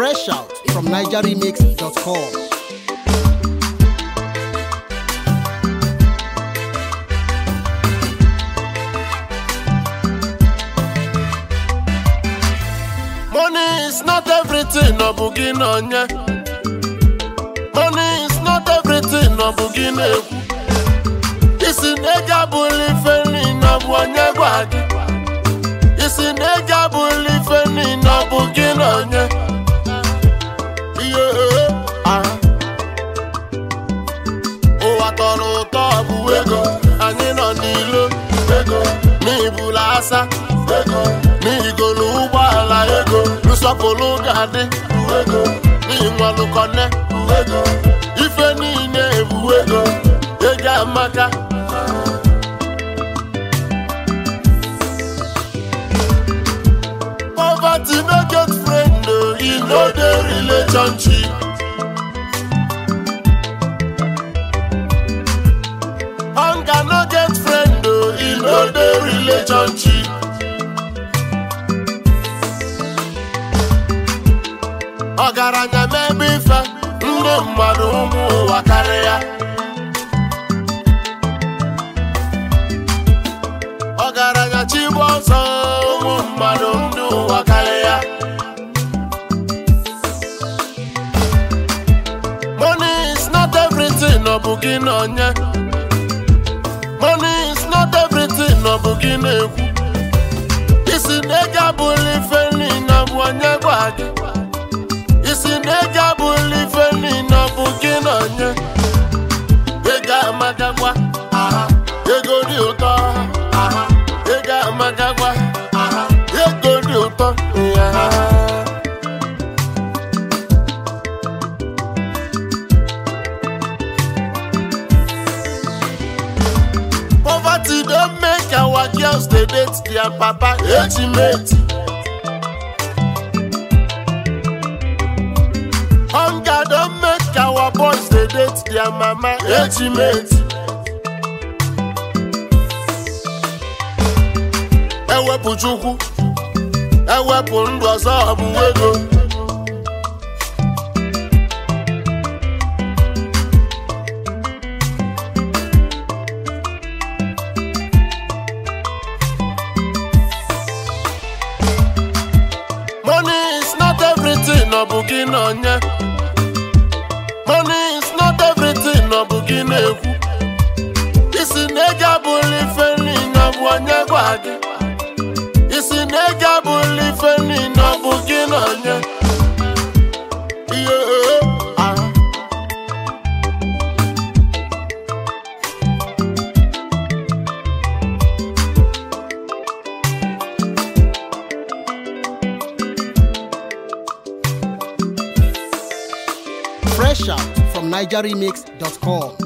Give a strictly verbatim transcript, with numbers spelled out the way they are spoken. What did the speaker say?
Fresh out from niger remix dot com. Money is not everything, no bugin on ya. Money is not everything, no bugin. Isi nega buli feni no buanya gwadi. Isi nega buli feni no bugin on ya. Yeah, ah. O atoro tobu ego, anyị nọ n'ilo ego, n'ibula asa ego, n'igolu ụgbọala ego, n'usọpụrụ gadị ego, n'inwalu kone ego, ife niile ebu ego, ego amaka. Poverty no get friend, no, e no dey relationship. Hunger no get friend, no, e no dey relationship. Ọgaranya mebe ife, ndị mmadụ ụmụ ụwa karịa. Ọgaranya chigbu ọsọ, ụmụ mmadụ ndị ụwa karịa. Money is not everything, ọ bụ gị na onye. Money is not everything, ọ bụ gị na-ekwu. Isi na-ega bụlụ ife niile bụ onye gwa gị. Isi nega buli feni no bugin onye. Ega amagagwa, aha. Ego di ụtọ, aha. Ega amagagwa, aha. Ego di ụtọ, aha. Poverty don't make our girls they date their papa age mate. Hunger don't make our boys they date their mama age mate. Ewepụ Chukwu, ewepụ ndụ ọzọ bụ ego. Money is not everything, ọ bụ gị na onye. Money is not everything, no bugin ekwu. Isi nega buli feni no bu onye gwadi. Isi nega buli feni no bugin onye. Yeah, ah. Fresh out from niger remix dot com.